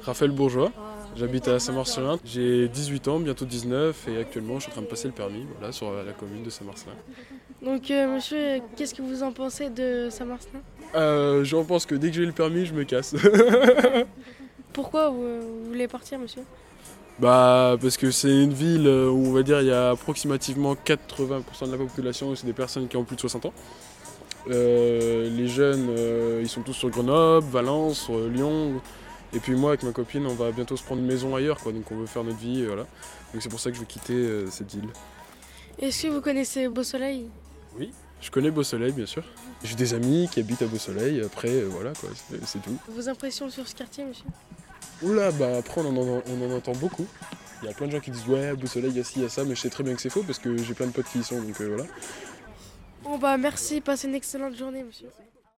Raphaël Bourgeois, j'habite à Saint-Marcelin, j'ai 18 ans, bientôt 19 et actuellement je suis en train de passer le permis voilà, sur la commune de Saint-Marcelin. Donc, monsieur, qu'est-ce que vous en pensez de Saint-Marcelin? J'en pense que dès que j'ai le permis, je me casse. Pourquoi vous voulez partir, monsieur? Bah parce que c'est une ville où on va dire il y a approximativement 80% de la population, c'est des personnes qui ont plus de 60 ans. Les jeunes, ils sont tous sur Grenoble, Valence, sur Lyon. Et puis moi avec ma copine on va bientôt se prendre une maison ailleurs quoi, donc on veut faire notre vie, voilà. Donc c'est pour ça que je veux quitter cette ville. Est-ce que vous connaissez Beau Soleil? Oui, je connais Beau Soleil bien sûr. J'ai des amis qui habitent à Beau Soleil, après voilà quoi, c'est tout. Vos impressions sur ce quartier, monsieur? Oula, bah après on en entend beaucoup. Il y a plein de gens qui disent ouais Beau Soleil, il y a ci, il y a ça, mais je sais très bien que c'est faux parce que j'ai plein de potes qui y sont, donc voilà. Bon bah merci, passez une excellente journée, monsieur.